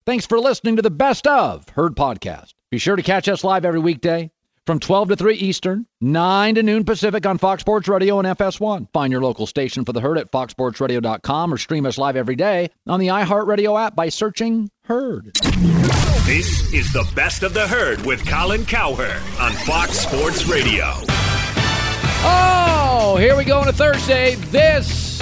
Thanks for listening to the Best of Herd podcast. Be sure to catch us live every weekday from 12 to 3 Eastern, 9 to noon Pacific on Fox Sports Radio and FS1. Find your local station for the Herd at foxsportsradio.com or stream us live every day on the iHeartRadio app by searching Herd. This is the Best of the Herd with Colin Cowherd on Fox Sports Radio. Oh, here we go on a Thursday. This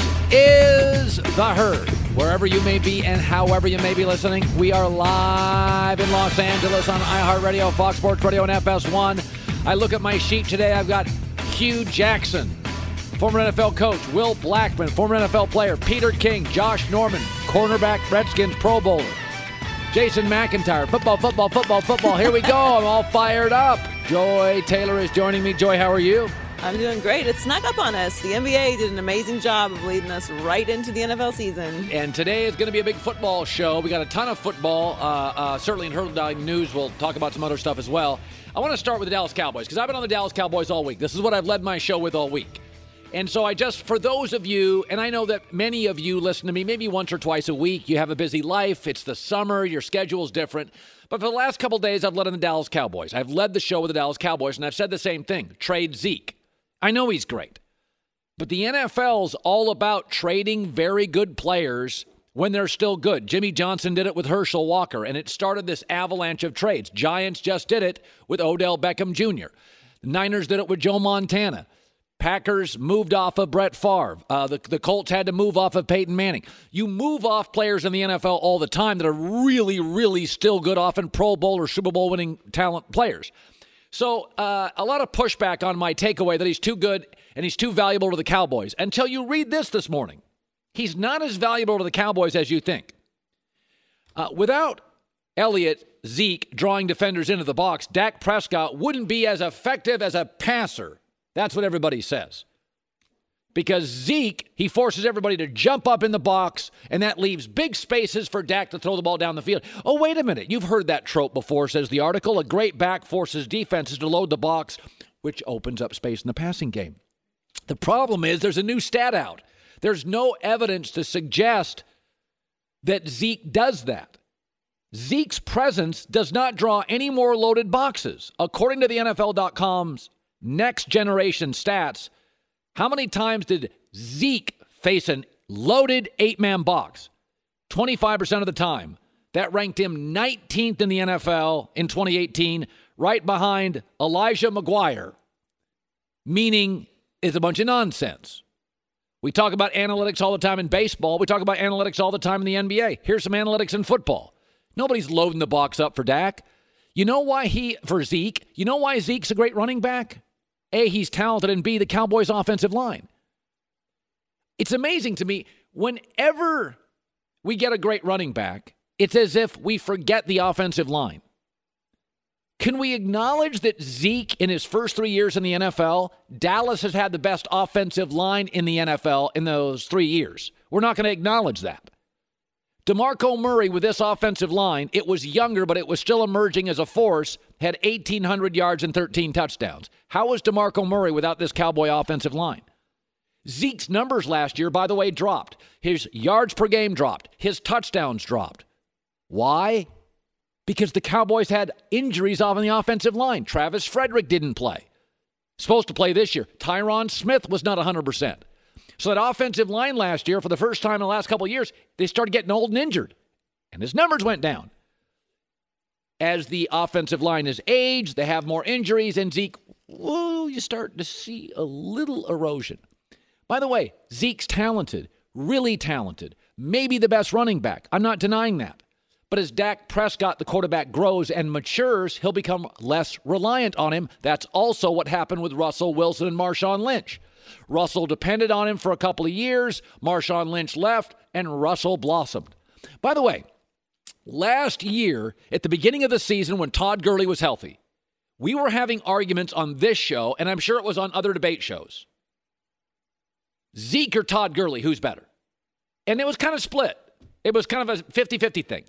is the Herd. Wherever you may be and however you may be listening, we are live in Los Angeles on iHeartRadio, Fox Sports Radio, and FS1. I look at my sheet today. I've got Hugh Jackson, former NFL coach, Will Blackman, former NFL player, Peter King, Josh Norman, cornerback, Redskins Pro Bowler, Jason McIntyre, football. Here we go. I'm all fired up. Joy Taylor is joining me. Joy, how are you? I'm doing great. It snuck up on us. The NBA did an amazing job of leading us right into the NFL season. And today is going to be a big football show. We got a ton of football. Certainly in Herd News, we'll talk about some other stuff as well. I want to start with the Dallas Cowboys because I've been on the Dallas Cowboys all week. This is what I've led my show with all week. And so for those of you, and I know that many of you listen to me maybe once or twice a week. You have a busy life. It's the summer. Your schedule's different. But for the last couple of days, I've led on the Dallas Cowboys. I've led the show with the Dallas Cowboys, and I've said the same thing. Trade Zeke. I know he's great, but the NFL's all about trading very good players when they're still good. Jimmy Johnson did it with Herschel Walker, and it started this avalanche of trades. Giants just did it with Odell Beckham Jr. The Niners did it with Joe Montana. Packers moved off of Brett Favre. The Colts had to move off of Peyton Manning. You move off players in the NFL all the time that are really, really still good, often Pro Bowl or Super Bowl winning talent players. So a lot of pushback on my takeaway that he's too good and he's too valuable to the Cowboys until you read this morning. He's not as valuable to the Cowboys as you think. Without Elliott, Zeke drawing defenders into the box, Dak Prescott wouldn't be as effective as a passer. That's what everybody says. Because Zeke, he forces everybody to jump up in the box, and that leaves big spaces for Dak to throw the ball down the field. Oh, wait a minute. You've heard that trope before, says the article. A great back forces defenses to load the box, which opens up space in the passing game. The problem is there's a new stat out. There's no evidence to suggest that Zeke does that. Zeke's presence does not draw any more loaded boxes. According to the NFL.com's Next Generation Stats, how many times did Zeke face a loaded 8-man box? 25% of the time. That ranked him 19th in the NFL in 2018, right behind Elijah McGuire, meaning it's a bunch of nonsense. We talk about analytics all the time in baseball. We talk about analytics all the time in the NBA. Here's some analytics in football. Nobody's loading the box up for Dak. You know why Zeke's a great running back? A, he's talented, and B, the Cowboys' offensive line. It's amazing to me, whenever we get a great running back, it's as if we forget the offensive line. Can we acknowledge that Zeke, in his first 3 years in the NFL, Dallas has had the best offensive line in the NFL in those 3 years? We're not going to acknowledge that. DeMarco Murray, with this offensive line, it was younger, but it was still emerging as a force, had 1,800 yards and 13 touchdowns. How was DeMarco Murray without this Cowboy offensive line? Zeke's numbers last year, by the way, dropped. His yards per game dropped. His touchdowns dropped. Why? Because the Cowboys had injuries off on the offensive line. Travis Frederick didn't play. Supposed to play this year. Tyron Smith was not 100%. So that offensive line last year, for the first time in the last couple of years, they started getting old and injured. And his numbers went down. As the offensive line has aged, they have more injuries, and Zeke, you start to see a little erosion. By the way, Zeke's talented, really talented, maybe the best running back. I'm not denying that. But as Dak Prescott, the quarterback, grows and matures, he'll become less reliant on him. That's also what happened with Russell Wilson and Marshawn Lynch. Russell depended on him for a couple of years. Marshawn Lynch left, and Russell blossomed. By the way, last year, at the beginning of the season when Todd Gurley was healthy, we were having arguments on this show, and I'm sure it was on other debate shows. Zeke or Todd Gurley, who's better? And it was kind of split. It was kind of a 50-50 thing.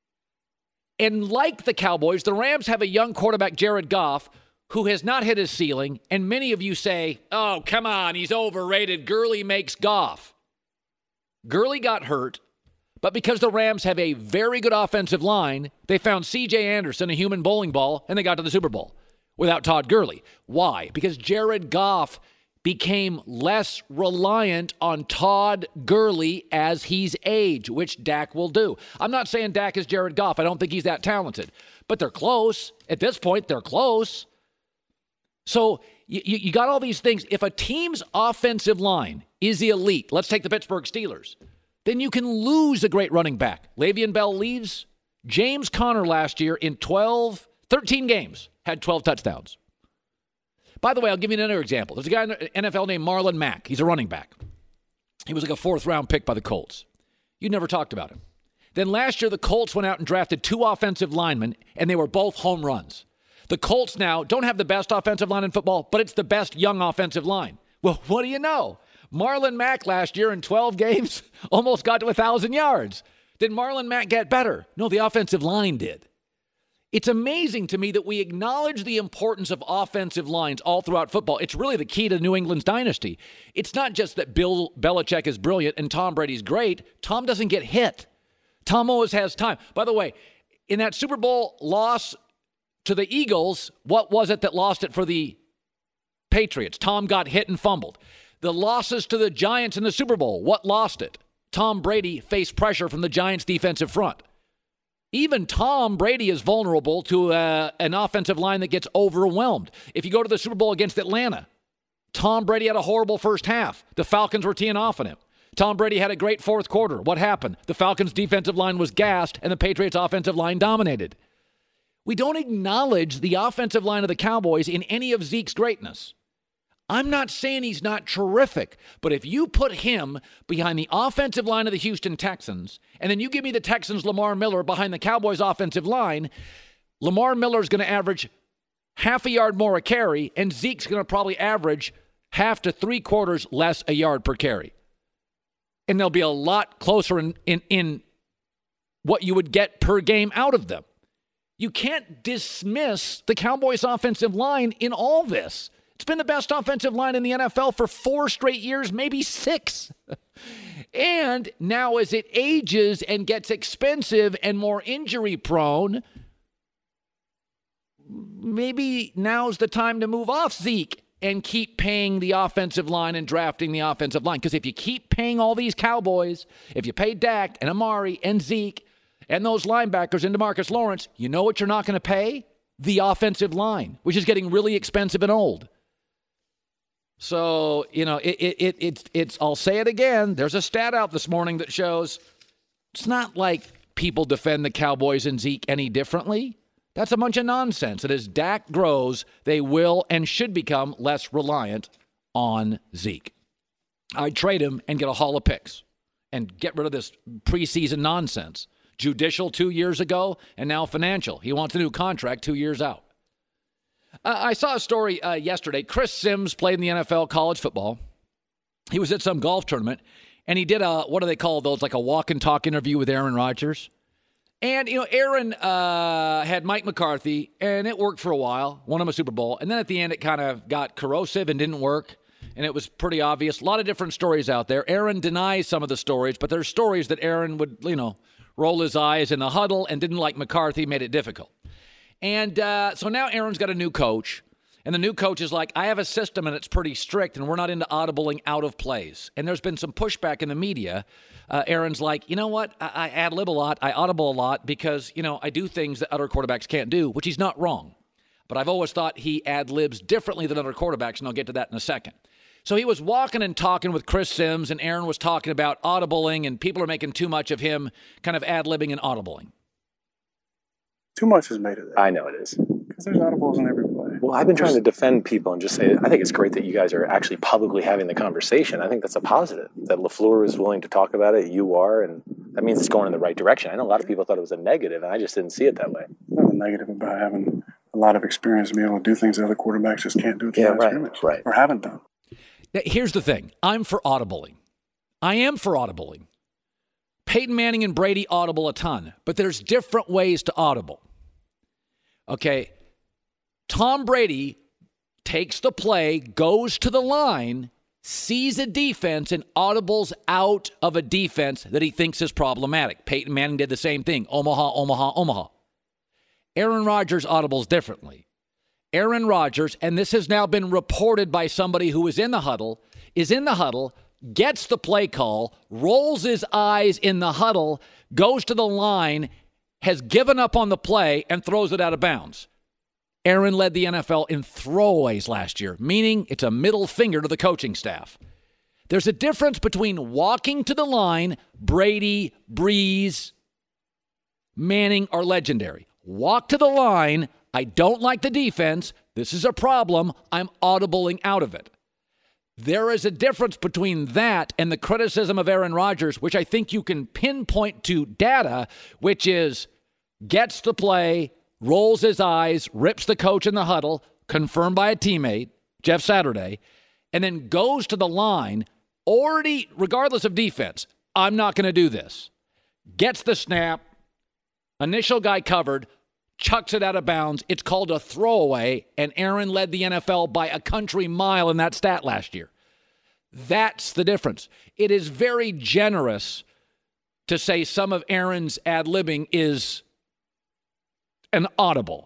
And like the Cowboys, the Rams have a young quarterback, Jared Goff, who has not hit his ceiling, and many of you say, oh, come on, he's overrated. Gurley makes Goff. Gurley got hurt, But because the Rams have a very good offensive line, they found C.J. Anderson, a human bowling ball, and they got to the Super Bowl without Todd Gurley. Why? Because Jared Goff became less reliant on Todd Gurley as he's aged, which Dak will do. I'm not saying Dak is Jared Goff. I don't think he's that talented. But they're close. At this point, they're close. So you got all these things. If a team's offensive line is elite, let's take the Pittsburgh Steelers, then you can lose a great running back. Le'Veon Bell leaves. James Conner last year in 13 games had 12 touchdowns. By the way, I'll give you another example. There's a guy in the NFL named Marlon Mack. He's a running back. He was like a 4th-round pick by the Colts. You never talked about him. Then last year, the Colts went out and drafted 2 offensive linemen, and they were both home runs. The Colts now don't have the best offensive line in football, but it's the best young offensive line. Well, what do you know? Marlon Mack last year in 12 games almost got to 1,000 yards. Did Marlon Mack get better? No, the offensive line did. It's amazing to me that we acknowledge the importance of offensive lines all throughout football. It's really the key to New England's dynasty. It's not just that Bill Belichick is brilliant and Tom Brady's great. Tom doesn't get hit. Tom always has time. By the way, in that Super Bowl loss to the Eagles, what was it that lost it for the Patriots? Tom got hit and fumbled. The losses to the Giants in the Super Bowl, what lost it? Tom Brady faced pressure from the Giants' defensive front. Even Tom Brady is vulnerable to an offensive line that gets overwhelmed. If you go to the Super Bowl against Atlanta, Tom Brady had a horrible first half. The Falcons were teeing off on him. Tom Brady had a great fourth quarter. What happened? The Falcons' defensive line was gassed, and the Patriots' offensive line dominated. We don't acknowledge the offensive line of the Cowboys in any of Zeke's greatness. I'm not saying he's not terrific, but if you put him behind the offensive line of the Houston Texans, and then you give me the Texans' Lamar Miller behind the Cowboys' offensive line, Lamar Miller's going to average half a yard more a carry, and Zeke's going to probably average half to 3/4 less a yard per carry. And they'll be a lot closer in what you would get per game out of them. You can't dismiss the Cowboys' offensive line in all this. It's been the best offensive line in the NFL for 4 straight years, maybe 6. And now as it ages and gets expensive and more injury prone, maybe now's the time to move off Zeke and keep paying the offensive line and drafting the offensive line. Because if you keep paying all these Cowboys, if you pay Dak and Amari and Zeke and those linebackers and DeMarcus Lawrence, you know what you're not going to pay? The offensive line, which is getting really expensive and old. So, you know, it's I'll say it again. There's a stat out this morning that shows it's not like people defend the Cowboys and Zeke any differently. That's a bunch of nonsense. And as Dak grows, they will and should become less reliant on Zeke. I'd trade him and get a haul of picks and get rid of this preseason nonsense. Judicial 2 years ago and now financial. He wants a new contract 2 years out. I saw a story yesterday. Chris Sims played in the NFL college football. He was at some golf tournament, and he did what do they call those, like a walk and talk interview with Aaron Rodgers. And, you know, Aaron had Mike McCarthy, and it worked for a while, won him a Super Bowl. And then at the end, it kind of got corrosive and didn't work, and it was pretty obvious. A lot of different stories out there. Aaron denies some of the stories, but there's stories that Aaron would, you know, roll his eyes in the huddle and didn't like McCarthy, made it difficult. And so now Aaron's got a new coach, and the new coach is like, I have a system, and it's pretty strict, and we're not into audibling out of plays. And there's been some pushback in the media. Aaron's like, you know what? I ad-lib a lot. I audible a lot because, you know, I do things that other quarterbacks can't do, which he's not wrong. But I've always thought he ad-libs differently than other quarterbacks, and I'll get to that in a second. So he was walking and talking with Chris Sims, and Aaron was talking about audibling, and people are making too much of him kind of ad-libbing and audibling. Too much has made it there. I know it is. Because there's audibles in every play. Well, I've been trying to defend people and just say, I think it's great that you guys are actually publicly having the conversation. I think that's a positive. That LaFleur is willing to talk about it, you are, and that means it's going in the right direction. I know a lot of people thought it was a negative, and I just didn't see it that way. Nothing negative about having a lot of experience and being able to do things that other quarterbacks just can't do at the line of scrimmage. Right. Or haven't done. Here's the thing. I'm for audibling. I am for audibling. Peyton Manning and Brady audible a ton, but there's different ways to audible. Okay, Tom Brady takes the play, goes to the line, sees a defense and audibles out of a defense that he thinks is problematic. Peyton Manning did the same thing. Omaha, Omaha, Omaha. Aaron Rodgers audibles differently. Aaron Rodgers, and this has now been reported by somebody who is in the huddle, gets the play call, rolls his eyes in the huddle, goes to the line, has given up on the play, and throws it out of bounds. Aaron led the NFL in throwaways last year, meaning it's a middle finger to the coaching staff. There's a difference between walking to the line. Brady, Breeze, Manning are legendary. Walk to the line. I don't like the defense. This is a problem. I'm audibling out of it. There is a difference between that and the criticism of Aaron Rodgers, which I think you can pinpoint to data, which is gets the play, rolls his eyes, rips the coach in the huddle, confirmed by a teammate, Jeff Saturday, and then goes to the line, already, regardless of defense, I'm not going to do this. Gets the snap, initial guy covered, chucks it out of bounds. It's called a throwaway, and Aaron led the NFL by a country mile in that stat last year. That's the difference. It is very generous to say some of Aaron's ad-libbing is an audible.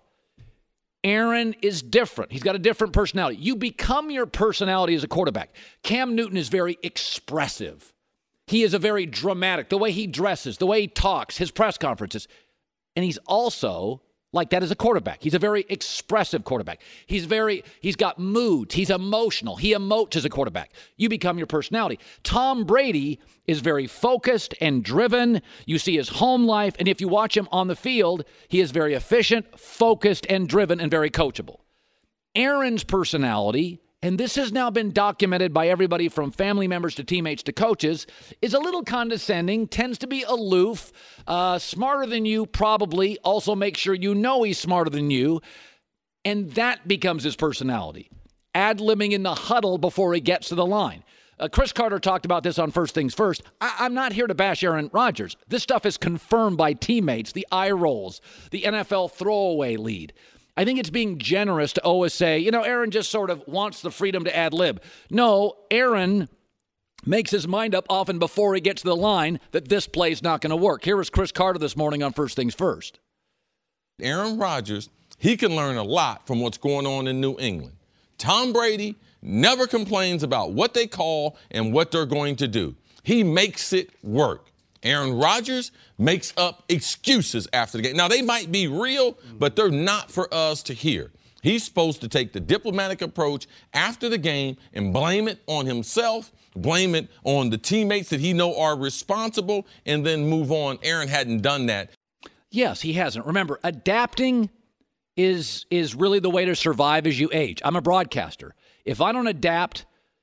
Aaron is different. He's got a different personality. You become your personality as a quarterback. Cam Newton is very expressive. He is a very dramatic, the way he dresses, the way he talks, his press conferences. And he's also like that as a quarterback. He's a very expressive quarterback. He's got moods. He's emotional. He emotes as a quarterback. You become your personality. Tom Brady is very focused and driven. You see his home life. And if you watch him on the field, he is very efficient, focused, and driven, and very coachable. Aaron's personality, and this has now been documented by everybody from family members to teammates to coaches, is a little condescending, tends to be aloof, smarter than you probably, also make sure you know he's smarter than you, and that becomes his personality. Ad-libbing in the huddle before he gets to the line. Chris Carter talked about this on First Things First. I'm not here to bash Aaron Rodgers. This stuff is confirmed by teammates, the eye rolls, the NFL throwaway lead. I think it's being generous to always say, Aaron just sort of wants the freedom to ad-lib. No, Aaron makes his mind up often before he gets to the line that this play's not going to work. Here was Chris Carter this morning on First Things First. Aaron Rodgers, he can learn a lot from what's going on in New England. Tom Brady never complains about what they call and what they're going to do. He makes it work. Aaron Rodgers makes up excuses after the game. Now, they might be real, but they're not for us to hear. He's supposed to take the diplomatic approach after the game and blame it on himself, blame it on the teammates that he know are responsible, and then move on. Aaron hadn't done that. Yes, he hasn't. Remember, adapting is really the way to survive as you age. I'm a broadcaster. If I don't adapt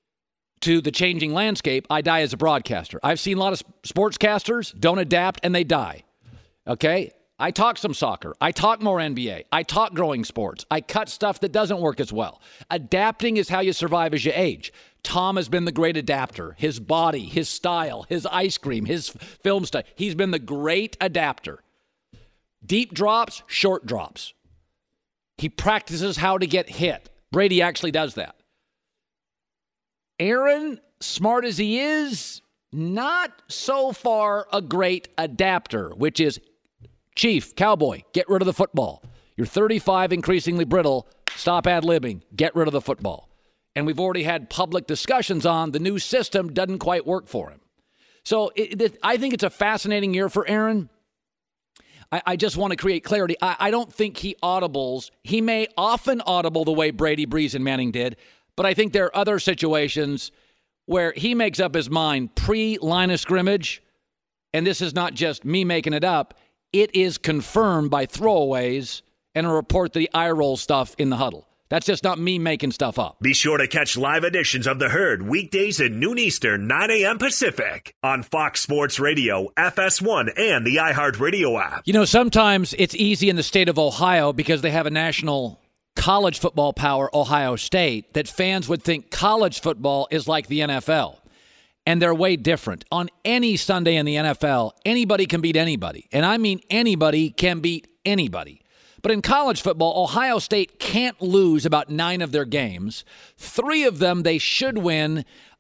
to the changing landscape, I die as a broadcaster. I've seen a lot of sportscasters don't adapt and they die. Okay? I talk some soccer. I talk more NBA. I talk growing sports. I cut stuff that doesn't work as well. Adapting is how you survive as you age. Tom has been the great adapter. His body, his style, his ice cream, his film style. He's been the great adapter. Deep drops, short drops. He practices how to get hit. Brady actually does that. Aaron, smart as he is, not so far a great adapter, which is, Chief, Cowboy, get rid of the football. You're 35, increasingly brittle. Stop ad-libbing. Get rid of the football. And we've already had public discussions on the new system doesn't quite work for him. So I think it's a fascinating year for Aaron. I just want to create clarity. I don't think he audibles. He may often audible the way Brady, Breeze, and Manning did, but I think there are other situations where he makes up his mind pre-line of scrimmage, and this is not just me making it up. It is confirmed by throwaways and a report the eye roll stuff in the huddle. That's just not me making stuff up. Be sure to catch live editions of The Herd weekdays at noon Eastern, 9 a.m. Pacific on Fox Sports Radio, FS1, and the iHeartRadio app. Sometimes it's easy in the state of Ohio because they have a national college football power, Ohio State, that fans would think college football is like the NFL. And they're way different. On any Sunday in the NFL, anybody can beat anybody. And I mean anybody can beat anybody. But in college football, Ohio State can't lose about 9 of their games. 3 of them they should win.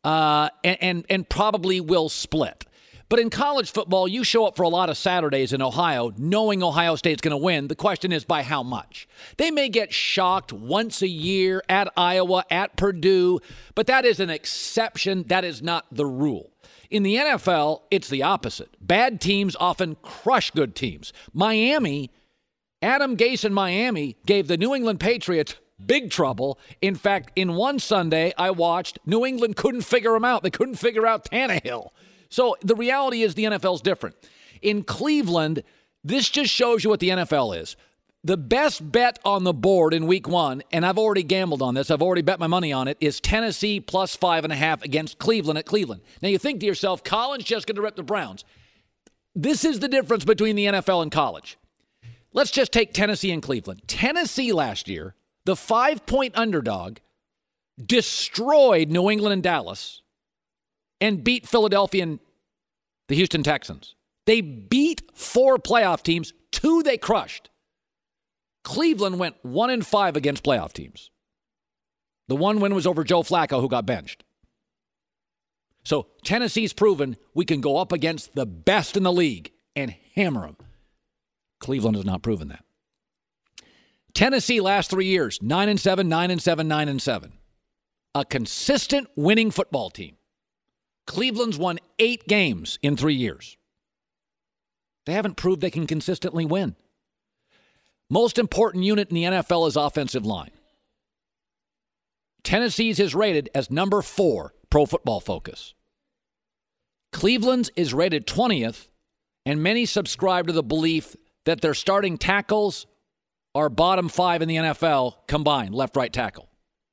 and probably will split. But in college football, you show up for a lot of Saturdays in Ohio knowing Ohio State's going to win. The question is by how much. They may get shocked once a year at Iowa, at Purdue, but that is an exception. That is not the rule. In the NFL, it's the opposite. Bad teams often crush good teams. Miami, Adam Gase in Miami gave the New England Patriots big trouble. In fact, in one Sunday I watched, New England couldn't figure him out. They couldn't figure out Tannehill. So the reality is the NFL is different. In Cleveland, this just shows you what the NFL is. The best bet on the board in week 1, and I've already gambled on this, I've already bet my money on it, is Tennessee plus 5.5 against Cleveland at Cleveland. Now you think to yourself, Colin's just going to rip the Browns. This is the difference between the NFL and college. Let's just take Tennessee and Cleveland. Tennessee last year, the 5-point underdog, destroyed New England and Dallas and beat Philadelphia and the Houston Texans. They beat 4 playoff teams, 2 they crushed. Cleveland went 1-5 against playoff teams. The one win was over Joe Flacco, who got benched. So Tennessee's proven we can go up against the best in the league and hammer them. Cleveland has not proven that. Tennessee last 3 years, 9-7, 9-7, 9-7. A consistent winning football team. Cleveland's won 8 games in 3 years. They haven't proved they can consistently win. Most important unit in the NFL is offensive line. Tennessee's is rated as number 4, Pro Football Focus. Cleveland's is rated 20th, and many subscribe to the belief that their starting tackles are bottom 5 in the NFL combined, left, right tackle.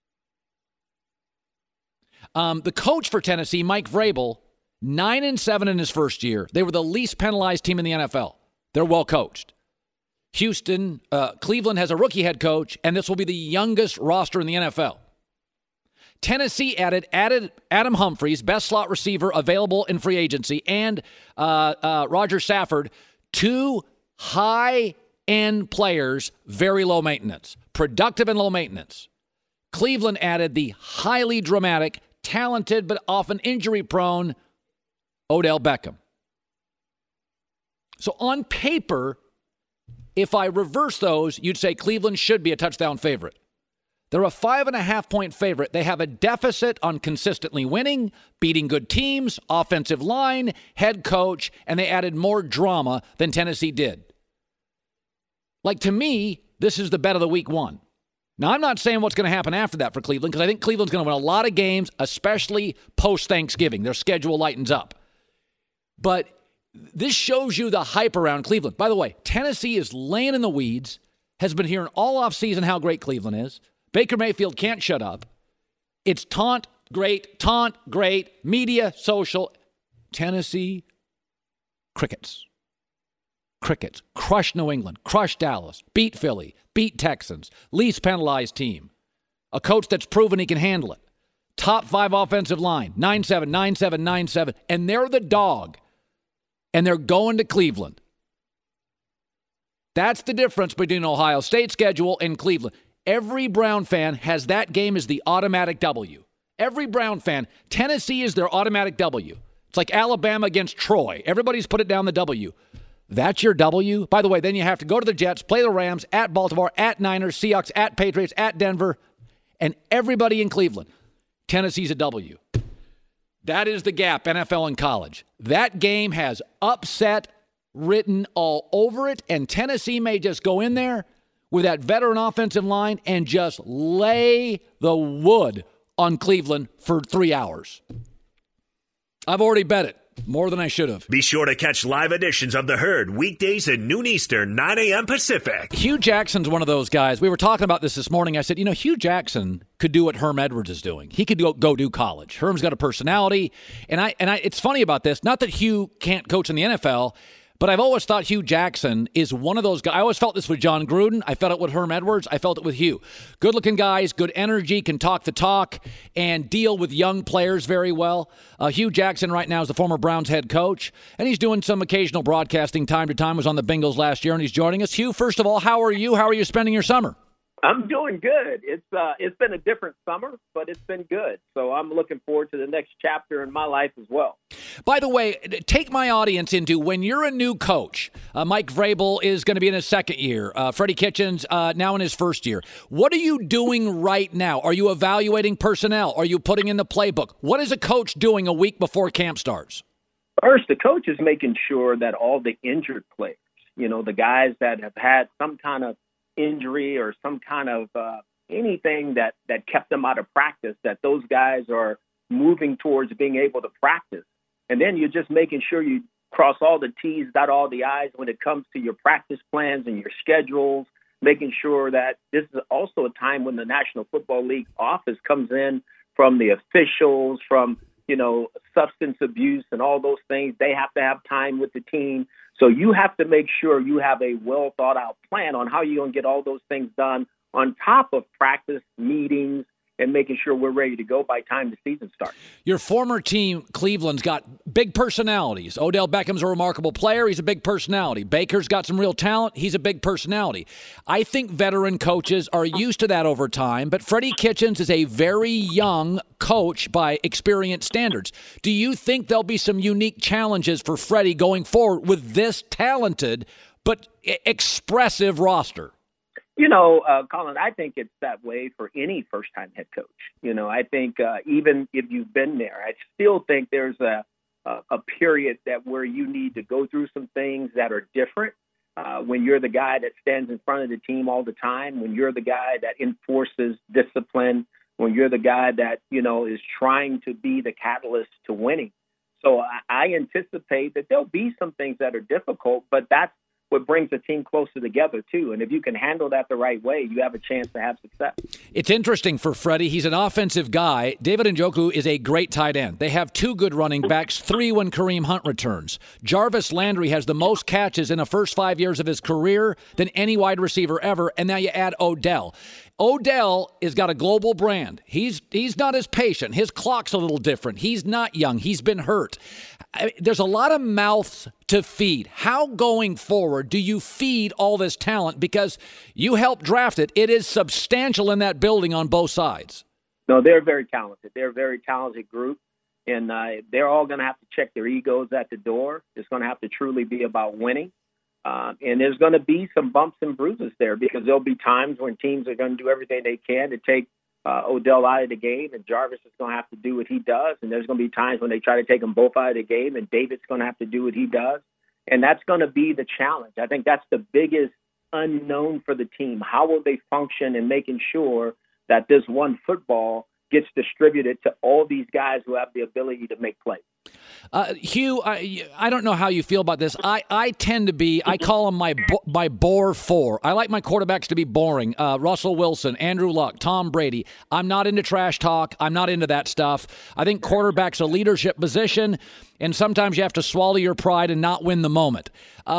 The coach for Tennessee, Mike Vrabel, 9-7 in his first year. They were the least penalized team in the NFL. They're well coached. Cleveland has a rookie head coach, and this will be the youngest roster in the NFL. Tennessee added Adam Humphries, best slot receiver available in free agency, and Roger Safford, 2 high-end players, very low maintenance, productive and low maintenance. Cleveland added the highly dramatic, talented, but often injury-prone Odell Beckham. So on paper, if I reverse those, you'd say Cleveland should be a touchdown favorite. They're a 5.5-point favorite. They have a deficit on consistently winning, beating good teams, offensive line, head coach, and they added more drama than Tennessee did. Like, to me, this is the bet of the week 1. Now, I'm not saying what's going to happen after that for Cleveland, because I think Cleveland's going to win a lot of games, especially post-Thanksgiving. Their schedule lightens up. But this shows you the hype around Cleveland. By the way, Tennessee is laying in the weeds, has been hearing all offseason how great Cleveland is. Baker Mayfield can't shut up. It's taunt, great, media, social. Tennessee, crickets. Crush New England, crush Dallas, beat Philly, beat Texans, least penalized team. A coach that's proven he can handle it. Top 5 offensive line, 9-7, 9-7, 9-7, and they're the dog. And they're going to Cleveland. That's the difference between Ohio State's schedule and Cleveland. Every Brown fan has that game as the automatic W. Every Brown fan, Tennessee is their automatic W. It's like Alabama against Troy. Everybody's put it down the W. That's your W. By the way, then you have to go to the Jets, play the Rams, at Baltimore, at Niners, Seahawks, at Patriots, at Denver, and everybody in Cleveland. Tennessee's a W. That is the gap, NFL and college. That game has upset written all over it, and Tennessee may just go in there with that veteran offensive line and just lay the wood on Cleveland for 3 hours. I've already bet it. More than I should have. Be sure to catch live editions of The Herd weekdays at noon Eastern, 9 a.m. Pacific. Hugh Jackson's one of those guys. We were talking about this morning. I said, Hugh Jackson could do what Herm Edwards is doing. He could go do college. Herm's got a personality. And it's funny about this. Not that Hugh can't coach in the NFL, but I've always thought Hugh Jackson is one of those guys. I always felt this with John Gruden. I felt it with Herm Edwards. I felt it with Hugh. Good-looking guys, good energy, can talk the talk, and deal with young players very well. Hugh Jackson right now is the former Browns head coach, and he's doing some occasional broadcasting time to time. Was on the Bengals last year, and he's joining us. Hugh, first of all, how are you? How are you spending your summer? I'm doing good. It's been a different summer, but it's been good. So I'm looking forward to the next chapter in my life as well. By the way, take my audience into when you're a new coach. Mike Vrabel is going to be in his second year. Freddie Kitchens now in his first year. What are you doing right now? Are you evaluating personnel? Are you putting in the playbook? What is a coach doing a week before camp starts? First, the coach is making sure that all the injured players, the guys that have had some kind of injury or some kind of anything that kept them out of practice, that those guys are moving towards being able to practice. And then you're just making sure you cross all the T's, dot all the I's when it comes to your practice plans and your schedules, making sure that this is also a time when the National Football League office comes in from the officials, from substance abuse and all those things. They have to have time with the team. So you have to make sure you have a well thought out plan on how you're going to get all those things done on top of practice, meetings, and making sure we're ready to go by time the season starts. Your former team, Cleveland's got big personalities. Odell Beckham's a remarkable player. He's a big personality. Baker's got some real talent. He's a big personality. I think veteran coaches are used to that over time, but Freddie Kitchens is a very young coach by experience standards. Do you think there'll be some unique challenges for Freddie going forward with this talented but expressive roster? Colin, I think it's that way for any first-time head coach. I think even if you've been there, I still think there's a period where you need to go through some things that are different. When you're the guy that stands in front of the team all the time, when you're the guy that enforces discipline, when you're the guy that, is trying to be the catalyst to winning. So I anticipate that there'll be some things that are difficult, but that's what brings the team closer together, too. And if you can handle that the right way, you have a chance to have success. It's interesting for Freddie. He's an offensive guy. David Njoku is a great tight end. They have 2 good running backs, 3 when Kareem Hunt returns. Jarvis Landry has the most catches in the first 5 years of his career than any wide receiver ever. And now you add Odell. Odell has got a global brand. He's not as patient. His clock's a little different. He's not young. He's been hurt. There's a lot of mouths to feed. How going forward do you feed all this talent? Because you helped draft it. It is substantial in that building on both sides. No, they're very talented. They're a very talented group. And they're all going to have to check their egos at the door. It's going to have to truly be about winning. And there's going to be some bumps and bruises there because there'll be times when teams are going to do everything they can to take Odell out of the game, and Jarvis is going to have to do what he does. And there's going to be times when they try to take them both out of the game, and David's going to have to do what he does. And that's going to be the challenge. I think that's the biggest unknown for the team. How will they function in making sure that this one football gets distributed to all these guys who have the ability to make plays? Hugh, I don't know how you feel about this. I tend to be, I call them my bore 4. I like my quarterbacks to be boring. Russell Wilson, Andrew Luck, Tom Brady. I'm not into trash talk. I'm not into that stuff. I think quarterback's a leadership position, and sometimes you have to swallow your pride and not win the moment.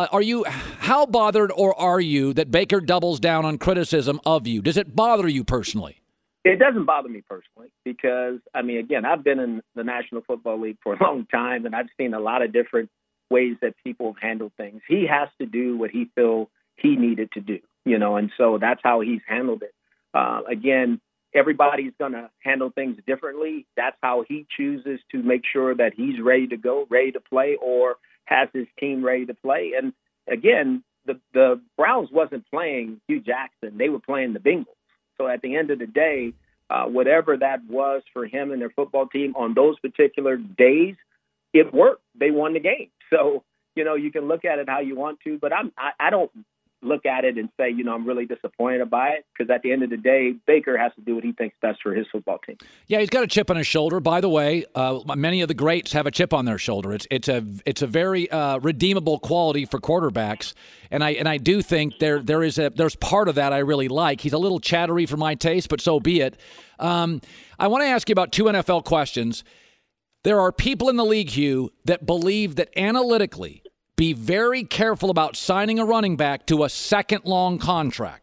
How bothered or are you that Baker doubles down on criticism of you? Does it bother you personally? It doesn't bother me personally because, again, I've been in the National Football League for a long time, and I've seen a lot of different ways that people have handled things. He has to do what he feels he needed to do, and so that's how he's handled it. Again, everybody's going to handle things differently. That's how he chooses to make sure that he's ready to go, ready to play, or has his team ready to play. And, again, the Browns wasn't playing Hugh Jackson. They were playing the Bengals. So at the end of the day, whatever that was for him and their football team on those particular days, it worked. They won the game. So, you can look at it how you want to, but I don't look at it and say, I'm really disappointed by it because at the end of the day, Baker has to do what he thinks best for his football team. Yeah, he's got a chip on his shoulder. By the way, many of the greats have a chip on their shoulder. It's a very redeemable quality for quarterbacks, and I do think there's part of that I really like. He's a little chattery for my taste, but so be it. I want to ask you about 2 NFL questions. There are people in the league, Hugh, that believe that analytically, be very careful about signing a running back to a second-long contract.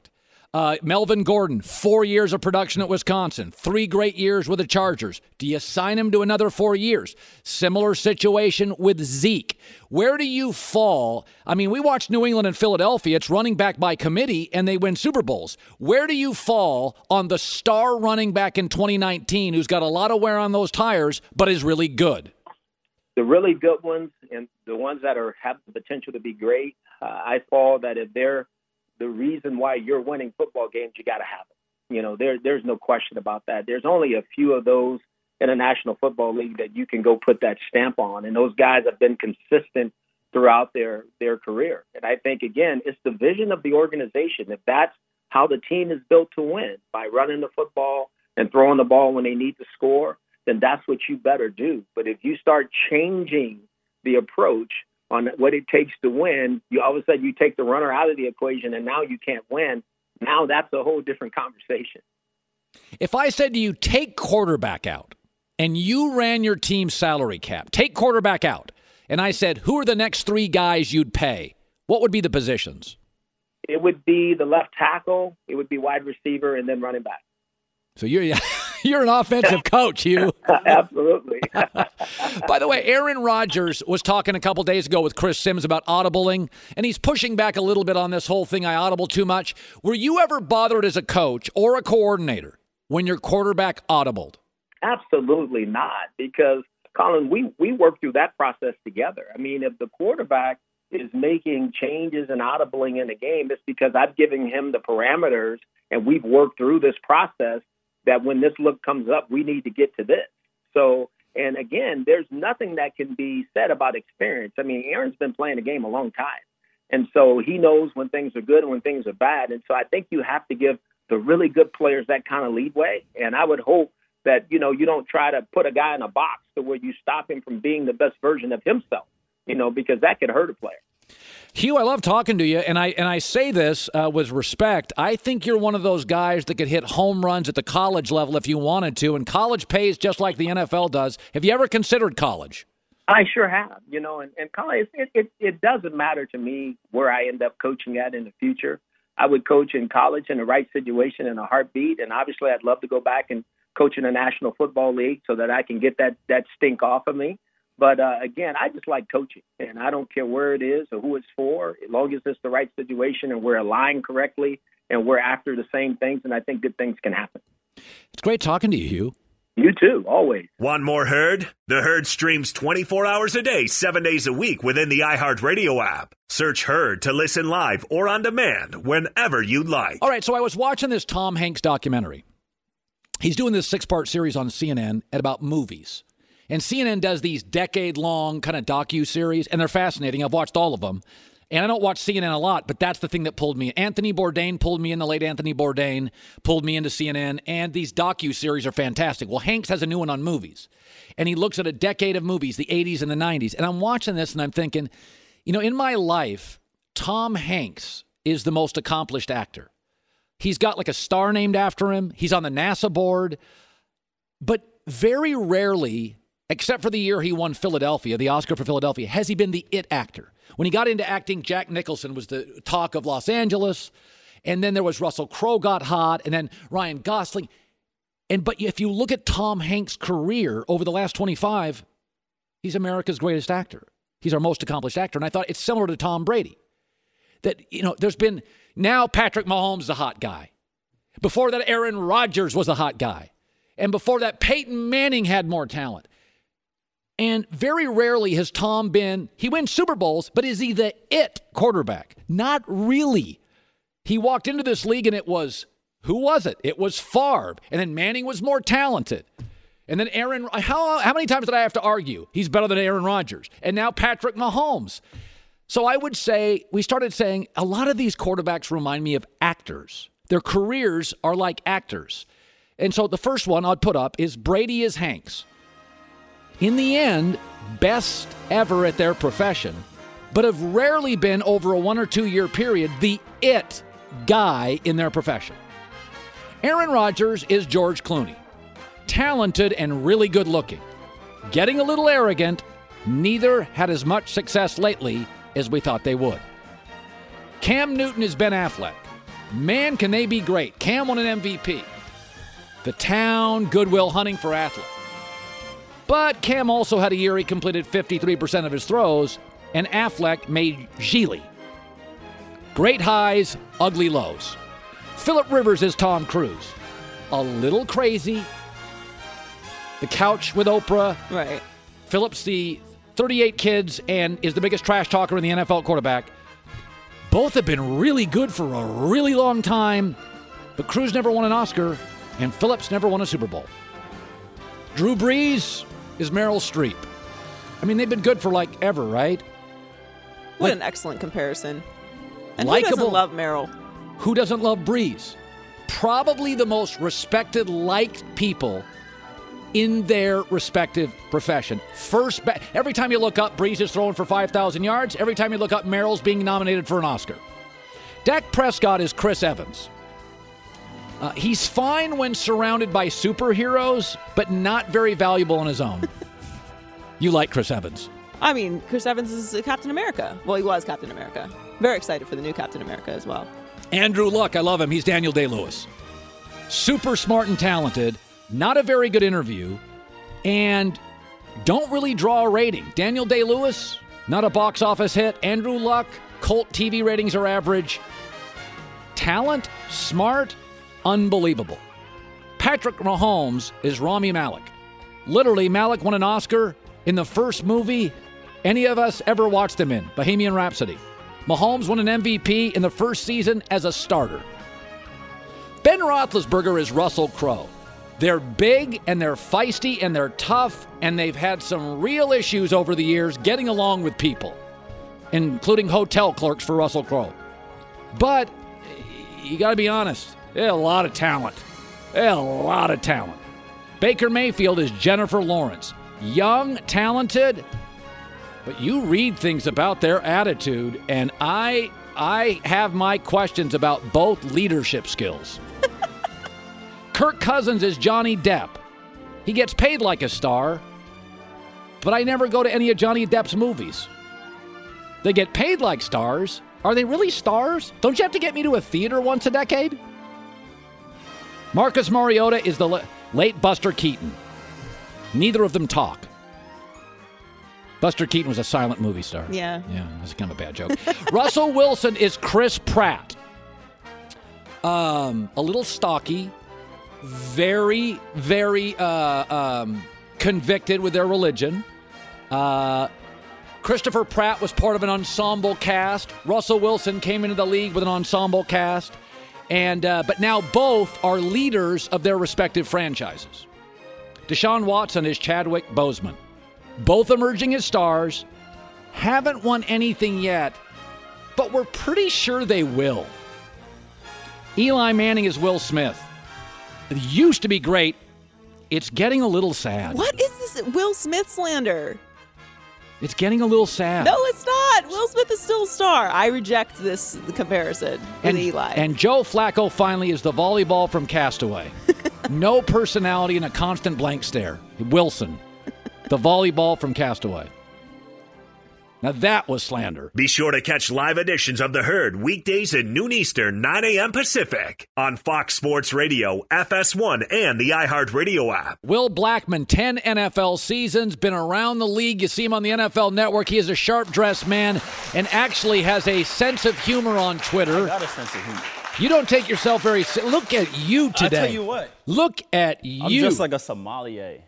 Melvin Gordon, 4 years of production at Wisconsin, 3 great years with the Chargers. Do you sign him to another 4 years? Similar situation with Zeke. Where do you fall? I mean, we watched New England and Philadelphia. It's running back by committee, and they win Super Bowls. Where do you fall on the star running back in 2019 who's got a lot of wear on those tires but is really good? The really good ones and the ones that have the potential to be great, I fall that if they're the reason why you're winning football games, you got to have them. There's no question about that. There's only a few of those in the National Football League that you can go put that stamp on. And those guys have been consistent throughout their career. And I think, again, it's the vision of the organization. If that's how the team is built to win, by running the football and throwing the ball when they need to score, then that's what you better do. But if you start changing the approach on what it takes to win, all of a sudden you take the runner out of the equation and now you can't win. Now that's a whole different conversation. If I said to you, take quarterback out, and you ran your team's salary cap, take quarterback out, and I said, who are the next 3 guys you'd pay? What would be the positions? It would be the left tackle, it would be wide receiver, and then running back. So you're an offensive coach, Hugh. Absolutely. By the way, Aaron Rodgers was talking a couple days ago with Chris Sims about audibling, and he's pushing back a little bit on this whole thing, I audible too much. Were you ever bothered as a coach or a coordinator when your quarterback audibled? Absolutely not, because, Colin, we work through that process together. I mean, if the quarterback is making changes and audibling in the game, it's because I've given him the parameters, and we've worked through this process that when this look comes up, we need to get to this. So, and again, there's nothing that can be said about experience. I mean, Aaron's been playing the game a long time. And so he knows when things are good and when things are bad. And so I think you have to give the really good players that kind of leadway. And I would hope that, you don't try to put a guy in a box to where you stop him from being the best version of himself, because that could hurt a player. Hugh, I love talking to you, and I say this with respect. I think you're one of those guys that could hit home runs at the college level if you wanted to, and college pays just like the NFL does. Have you ever considered college? I sure have, and college, it doesn't matter to me where I end up coaching at in the future. I would coach in college in the right situation in a heartbeat, and obviously I'd love to go back and coach in the National Football League so that I can get that stink off of me. But, again, I just like coaching, and I don't care where it is or who it's for, as long as it's the right situation and we're aligned correctly and we're after the same things, and I think good things can happen. It's great talking to you, Hugh. You too, always. Want more Herd? The Herd streams 24 hours a day, 7 days a week within the iHeartRadio app. Search Herd to listen live or on demand whenever you like. All right, so I was watching this Tom Hanks documentary. He's doing this 6-part series on CNN about movies. And CNN does these decade-long kind of docu-series, and they're fascinating. I've watched all of them. And I don't watch CNN a lot, but that's the thing that pulled me. Anthony Bourdain pulled me in. The late Anthony Bourdain pulled me into CNN. And these docu-series are fantastic. Well, Hanks has a new one on movies. And he looks at a decade of movies, the 80s and the 90s. And I'm watching this, and I'm thinking, in my life, Tom Hanks is the most accomplished actor. He's got like a star named after him. He's on the NASA board. But very rarely, except for the year he won Philadelphia, the Oscar for Philadelphia, has he been the it actor. When he got into acting, Jack Nicholson was the talk of Los Angeles. And then there was Russell Crowe got hot, and then Ryan Gosling. But if you look at Tom Hanks' career over the last 25, he's America's greatest actor. He's our most accomplished actor. And I thought it's similar to Tom Brady. That, there's been, now Patrick Mahomes is a hot guy. Before that, Aaron Rodgers was a hot guy. And before that, Peyton Manning had more talent. And very rarely has Tom been, he wins Super Bowls, but is he the it quarterback? Not really. He walked into this league and it was, who was it? It was Favre. And then Manning was more talented. And then Aaron, how many times did I have to argue? He's better than Aaron Rodgers. And now Patrick Mahomes. So I would say, we started saying a lot of these quarterbacks remind me of actors. Their careers are like actors. And so the first one I'd put up is Brady is Hanks. In the end, best ever at their profession, but have rarely been over a 1 or 2 year period the it guy in their profession. Aaron Rodgers is George Clooney. Talented and really good looking. Getting a little arrogant, neither had as much success lately as we thought they would. Cam Newton is Ben Affleck. Man, can they be great. Cam won an MVP. The town, Goodwill Hunting for Athlete. But Cam also had a year he completed 53% of his throws, and Affleck made Gigli. Great highs, ugly lows. Phillip Rivers is Tom Cruise. A little crazy. The Couch with Oprah. Right. Phillip's the 38 kids and is the biggest trash talker in the NFL quarterback. Both have been really good for a really long time, but Cruise never won an Oscar, and Phillips never won a Super Bowl. Drew Brees is Meryl Streep. I mean, they've been good for like ever, right? What an excellent comparison. And Likeable. who doesn't love Meryl? Who doesn't love Brees? Probably the most respected, liked people in their respective profession. Every time you look up, Brees is throwing for 5,000 yards. Every time you look up, Merrill's being nominated for an Oscar. Dak Prescott is Chris Evans. He's fine when surrounded by superheroes, but not very valuable on his own. You like Chris Evans. I mean, Chris Evans is Captain America. Well, he was Captain America. Very excited for the new Captain America as well. Andrew Luck, I love him. He's Daniel Day-Lewis. Super smart and talented. Not a very good interview. And don't really draw a rating. Daniel Day-Lewis, not a box office hit. Andrew Luck, cult TV ratings are average. Talent, smart, unbelievable. Patrick Mahomes is Rami Malek. Literally, Malek won an Oscar in the first movie any of us ever watched him in, Bohemian Rhapsody. Mahomes won an MVP in the first season as a starter. Ben Roethlisberger is Russell Crowe. They're big, and they're feisty, and they're tough, and they've had some real issues over the years getting along with people, including hotel clerks for Russell Crowe. But you got to be honest, they have a lot of talent. Baker Mayfield is Jennifer Lawrence. Young, talented, but you read things about their attitude, and I have my questions about both leadership skills. Kirk Cousins is Johnny Depp. He gets paid like a star, but I never go to any of Johnny Depp's movies. They get paid like stars. Are they really stars? Don't you have to get me to a theater once a decade? Marcus Mariota is the late Buster Keaton. Neither of them talk. Buster Keaton was a silent movie star. Yeah. Yeah, that's kind of a bad joke. Russell Wilson is Chris Pratt. A little stocky. Very, very convicted with their religion. Christopher Pratt was part of an ensemble cast. Russell Wilson came into the league with an ensemble cast. And but now both are leaders of their respective franchises. Deshaun Watson is Chadwick Boseman. Both emerging as stars. Haven't won anything yet, but we're pretty sure they will. Eli Manning is Will Smith. It used to be great. It's getting a little sad. What is this Will Smith slander? It's getting a little sad. No, it's not. Will Smith is still a star. I reject this comparison with Eli. And Joe Flacco finally is the volleyball from Castaway. No personality and a constant blank stare. Wilson, the volleyball from Castaway. Now that was slander. Be sure to catch live editions of The Herd weekdays at noon Eastern, 9 a.m. Pacific on Fox Sports Radio, FS1, and the iHeartRadio app. Will Blackman, 10 NFL seasons, been around the league. You see him on the NFL Network. He is a sharp-dressed man and actually has a sense of humor on Twitter. I got a sense of humor. You don't take yourself very seriously. Look at you today. I'll tell you what. Look at you. I'm just like a sommelier.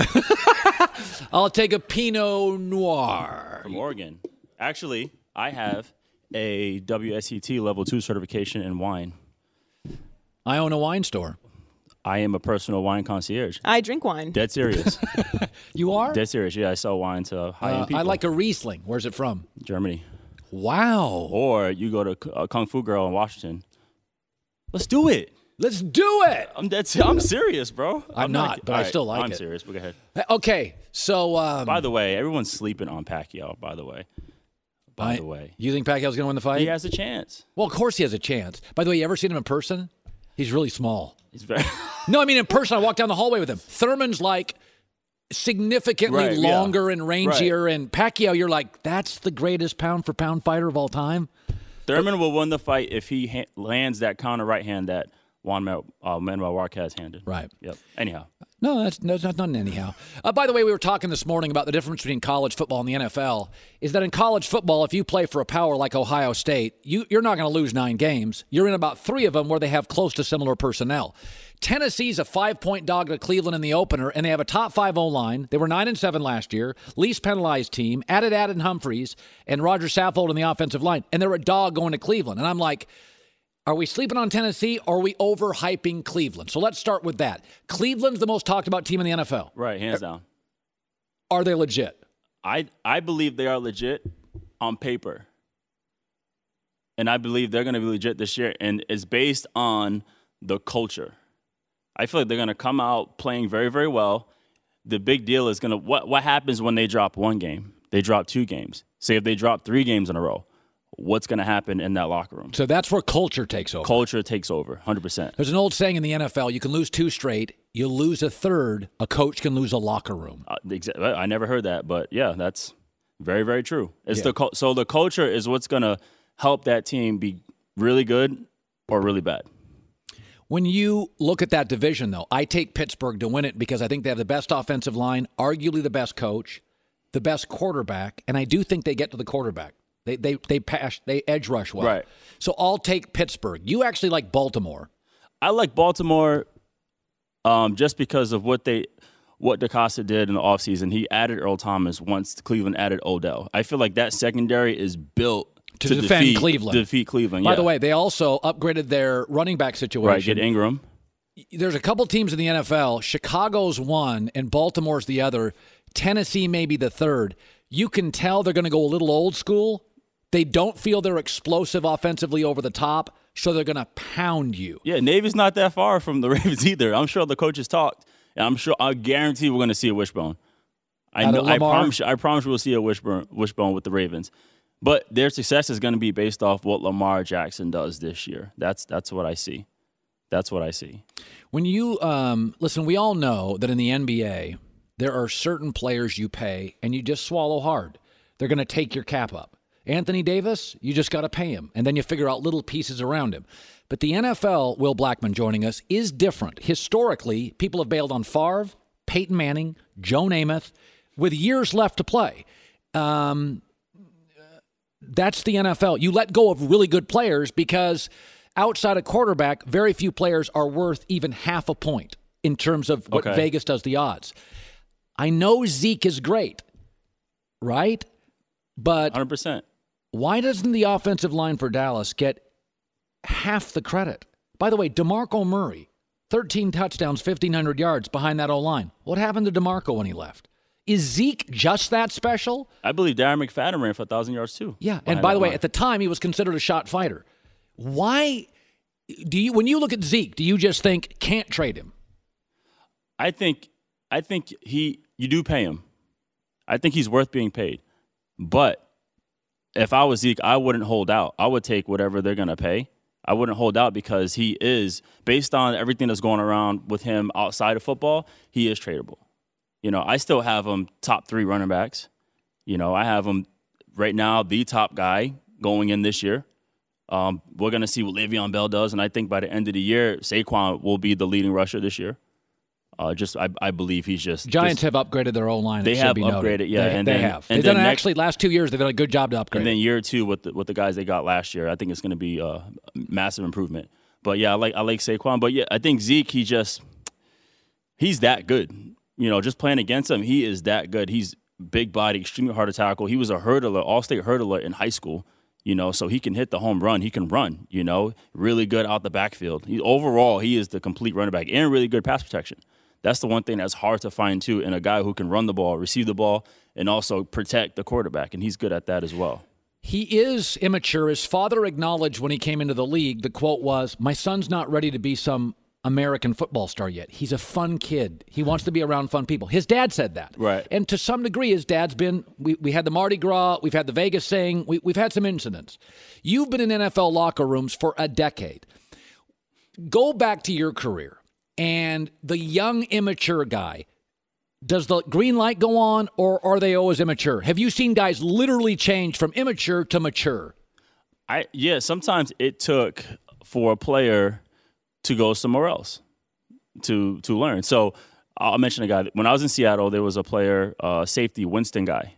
I'll take a Pinot Noir. From Oregon. Actually, I have a WSET Level 2 certification in wine. I own a wine store. I am a personal wine concierge. I drink wine. Dead serious. You are? Dead serious. Yeah, I sell wine to high-end people. I like a Riesling. Where's it from? Germany. Wow. Or you go to Kung Fu Girl in Washington. Let's do it. Let's do it. I'm serious, bro. I'm not, but I still like it. I'm serious, but go ahead. Okay, so... by the way, everyone's sleeping on Pacquiao, by the way. By the way. You think Pacquiao's going to win the fight? He has a chance. Well, of course he has a chance. By the way, you ever seen him in person? He's really small. He's very... No, I mean in person. I walked down the hallway with him. Thurman's like significantly longer and rangier, and Pacquiao, you're like, that's the greatest pound-for-pound fighter of all time? Thurman will win the fight if he lands that counter right hand that Manuel Marquez handed. Right. Yep. Anyhow. No, that's not anyhow. By the way, we were talking this morning about the difference between college football and the NFL. Is that in college football, if you play for a power like Ohio State, you're not going to lose 9 games. You're in about 3 of them where they have close to similar personnel. Tennessee's a 5-point dog to Cleveland in the opener, and they have a top 5 O-line. They were 9-7 last year, least penalized team, added Adam Humphries and Roger Saffold in the offensive line, and they're a dog going to Cleveland. And I'm like, are we sleeping on Tennessee or are we overhyping Cleveland? So let's start with that. Cleveland's the most talked about team in the NFL. Right, hands down. Are they legit? I believe they are legit on paper. And I believe they're going to be legit this year. And it's based on the culture. I feel like they're going to come out playing very, very well. The big deal is going to what happens when they drop 1 game? They drop 2 games. Say if they drop 3 games in a row. What's going to happen in that locker room? So that's where culture takes over. Culture takes over, 100%. There's an old saying in the NFL, you can lose 2 straight, you lose a third, a coach can lose a locker room. I never heard that, but yeah, that's very, very true. So the culture is what's going to help that team be really good or really bad. When you look at that division, though, I take Pittsburgh to win it because I think they have the best offensive line, arguably the best coach, the best quarterback, and I do think they get to the quarterback. They edge rush well. Right. So I'll take Pittsburgh. You actually like Baltimore. I like Baltimore just because of what DeCosta did in the offseason. He added Earl Thomas once Cleveland added Odell. I feel like that secondary is built to defend Cleveland. Defeat Cleveland. By the way, they also upgraded their running back situation. Right, get Ingram. There's a couple teams in the NFL. Chicago's one and Baltimore's the other. Tennessee may be the third. You can tell they're going to go a little old school. They don't feel they're explosive offensively over the top, so they're going to pound you. Yeah, Navy's not that far from the Ravens either. I'm sure the coaches talked, and I guarantee we're going to see a wishbone. I promise we'll see a wishbone with the Ravens. But their success is going to be based off what Lamar Jackson does this year. That's what I see. That's what I see. When you listen, we all know that in the NBA, there are certain players you pay, and you just swallow hard. They're going to take your cap up. Anthony Davis, you just got to pay him, and then you figure out little pieces around him. But the NFL, Will Blackman joining us, is different. Historically, people have bailed on Favre, Peyton Manning, Joe Namath, with years left to play. That's the NFL. You let go of really good players because outside of quarterback, very few players are worth even half a point in terms of what Vegas does the odds. I know Zeke is great, right? But 100%. Why doesn't the offensive line for Dallas get half the credit? By the way, DeMarco Murray, 13 touchdowns, 1,500 yards behind that O-line. What happened to DeMarco when he left? Is Zeke just that special? I believe Darren McFadden ran for 1,000 yards too. Yeah, and by the way, at the time, he was considered a shot fighter. Why do you, when you look at Zeke, do you just think can't trade him? I think you do pay him. I think he's worth being paid. But if I was Zeke, I wouldn't hold out. I would take whatever they're going to pay. I wouldn't hold out because he is, based on everything that's going around with him outside of football, he is tradable. You know, I still have him top 3 running backs. You know, I have him right now the top guy going in this year. We're going to see what Le'Veon Bell does, and I think by the end of the year, Saquon will be the leading rusher this year. I believe he's just. Giants have upgraded their O-line. They have upgraded, yeah. They have. They've done actually last 2 years. They've done a good job to upgrade. And then year 2 with the guys they got last year, I think it's going to be a massive improvement. But yeah, I like Saquon. But yeah, I think Zeke, he's that good. You know, just playing against him, he is that good. He's big body, extremely hard to tackle. He was a hurdler, all-state hurdler in high school. You know, so he can hit the home run. He can run. You know, really good out the backfield. Overall, he is the complete running back and really good pass protection. That's the one thing that's hard to find, too, in a guy who can run the ball, receive the ball, and also protect the quarterback, and he's good at that as well. He is immature. His father acknowledged when he came into the league, the quote was, "My son's not ready to be some American football star yet. He's a fun kid. He wants to be around fun people." His dad said that. Right. And to some degree, his dad's been, we had the Mardi Gras, we've had the Vegas thing, we've had some incidents. You've been in NFL locker rooms for a decade. Go back to your career. And the young, immature guy, does the green light go on, or are they always immature? Have you seen guys literally change from immature to mature? Sometimes it took for a player to go somewhere else to learn. So I'll mention a guy. When I was in Seattle, there was a player, safety, Winston guy.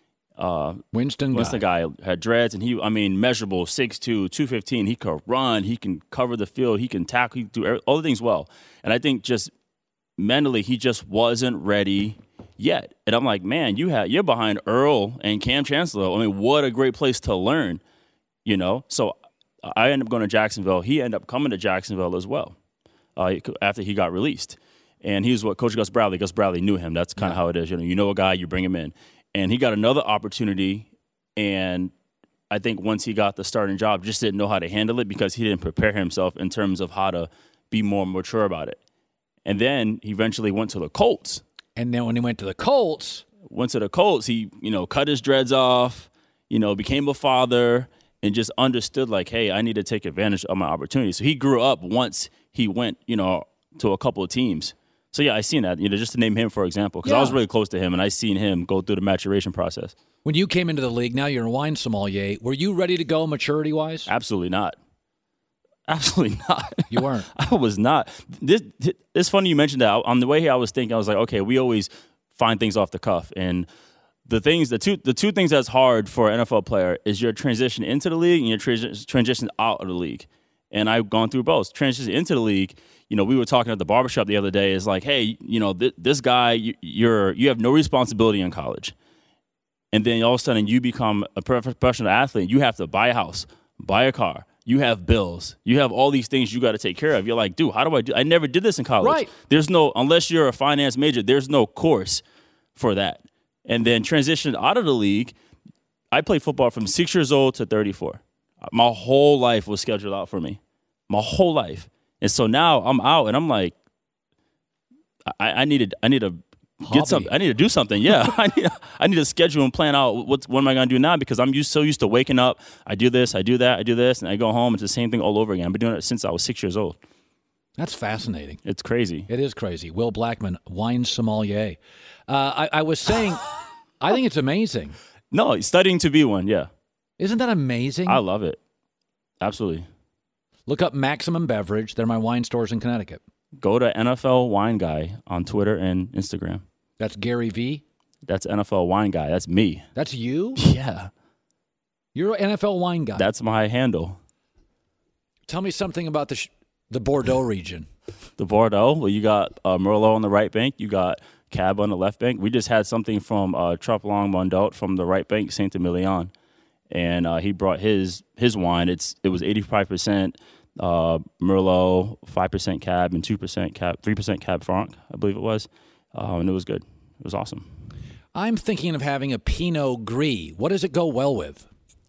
Winston guy had dreads, and measurable, 6'2", 215. He could run. He can cover the field. He can tackle. He can do all the things well. And I think just mentally, he just wasn't ready yet. And I'm like, man, you're behind Earl and Cam Chancellor. I mean, what a great place to learn, you know? So I ended up going to Jacksonville. He ended up coming to Jacksonville as well after he got released. And he was Coach Gus Bradley. Gus Bradley knew him. That's kind of how it is. You know a guy, you bring him in. And he got another opportunity, and I think once he got the starting job, just didn't know how to handle it because he didn't prepare himself in terms of how to be more mature about it. And then he eventually went to the Colts. And then when he went to the Colts, he, cut his dreads off, became a father, and just understood like, hey, I need to take advantage of my opportunity. So he grew up once he went, to a couple of teams. So, yeah, I seen that, just to name him, for example, because I was really close to him, and I seen him go through the maturation process. When you came into the league, now you're a wine sommelier, were you ready to go maturity-wise? Absolutely not. Absolutely not. You weren't? I was not. It's funny you mentioned that. On the way here, I was thinking, I was like, okay, we always find things off the cuff. And the two things that's hard for an NFL player is your transition into the league and your transition out of the league. And I've gone through both. Transition into the league, we were talking at the barbershop the other day. It's like, hey, this guy, you have no responsibility in college. And then all of a sudden you become a professional athlete. You have to buy a house, buy a car. You have bills. You have all these things you got to take care of. You're like, dude, how do I do? I never did this in college. Right. There's no, unless you're a finance major, there's no course for that. And then transition out of the league, I played football from 6 years old to 34. My whole life was scheduled out for me. My whole life. And so now I'm out, and I'm like, I need to get something. I need to do something. Yeah, I need to schedule and plan out what am I going to do now, because I'm so used to waking up. I do this, I do that, I do this, and I go home. It's the same thing all over again. I've been doing it since I was 6 years old. That's fascinating. It's crazy. It is crazy. Will Blackmon, wine sommelier. I was saying, I think it's amazing. No, studying to be one. Yeah. Isn't that amazing? I love it. Absolutely. Look up Maximum Beverage. They're my wine stores in Connecticut. Go to NFL Wine Guy on Twitter and Instagram. That's Gary V? That's NFL Wine Guy. That's me. That's you? Yeah. You're an NFL Wine Guy. That's my handle. Tell me something about the Bordeaux region. The Bordeaux? Well, you got Merlot on the right bank. You got Cab on the left bank. We just had something from Troplong Mondot from the right bank, Saint-Emilion. And he brought his wine. It was 85% Merlot, 5% Cab, and 2% Cab, 3% Cab Franc, I believe it was. And it was good. It was awesome. I'm thinking of having a Pinot Gris. What does it go well with?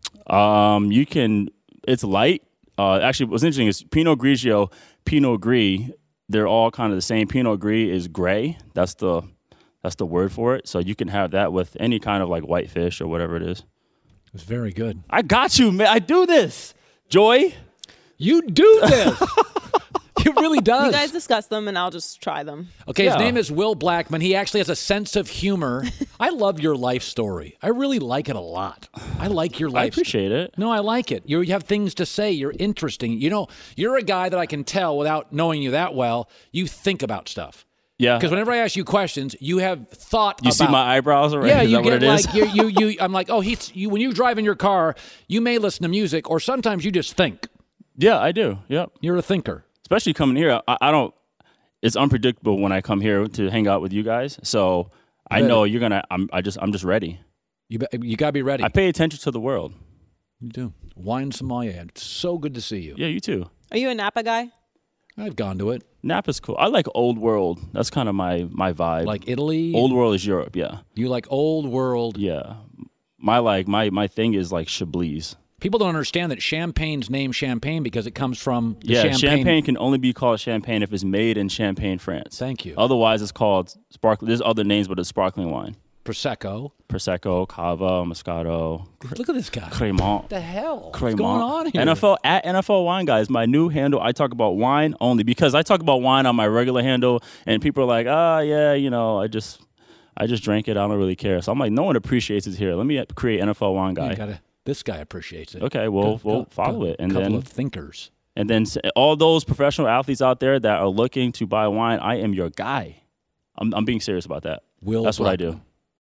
It's light. Actually, what's interesting is Pinot Grigio, Pinot Gris, they're all kind of the same. Pinot Gris is gray. That's the word for it. So you can have that with any kind of like whitefish or whatever it is. It's very good. I got you, man. I do this. Joy? You do this. It really does. You guys discuss them, and I'll just try them. Okay, His name is Will Blackmon. He actually has a sense of humor. I love your life story. I really like it a lot. I like your life I appreciate it. No, I like it. You have things to say. You're interesting. You're a guy that I can tell without knowing you that well, you think about stuff. Yeah. Because whenever I ask you questions, you have thought You see my eyebrows already? Yeah, is you that what get it is? I'm like, when you drive in your car, you may listen to music, or sometimes you just think. Yeah, I do. Yep. You're a thinker. Especially coming here, I don't. It's unpredictable when I come here to hang out with you guys. So I know you're gonna. I'm just ready. You gotta be ready. I pay attention to the world. You do. Wine sommelier. It's so good to see you. Yeah, you too. Are you a Napa guy? I've gone to it. Napa's cool. I like Old World. That's kind of my vibe. Like Italy. Old World is Europe. Yeah. You like Old World. Yeah. My thing is like Chablis. People don't understand that champagne's named Champagne because it comes from the champagne can only be called champagne if it's made in Champagne, France. Thank you. Otherwise, it's called sparkling. There's other names, but it's sparkling wine. Prosecco, Cava, Moscato. Look at this guy. Cremant. What the hell? Cremant. What's going on here? NFL Wine Guy is my new handle. I talk about wine only because I talk about wine on my regular handle, and people are like, I just drank it. I don't really care. So I'm like, no one appreciates it here. Let me create NFL Wine Guy. This guy appreciates it. Okay, well, we'll follow it. And couple then, of thinkers. And then all those professional athletes out there that are looking to buy wine, I am your guy. I'm being serious about that. That's what I do.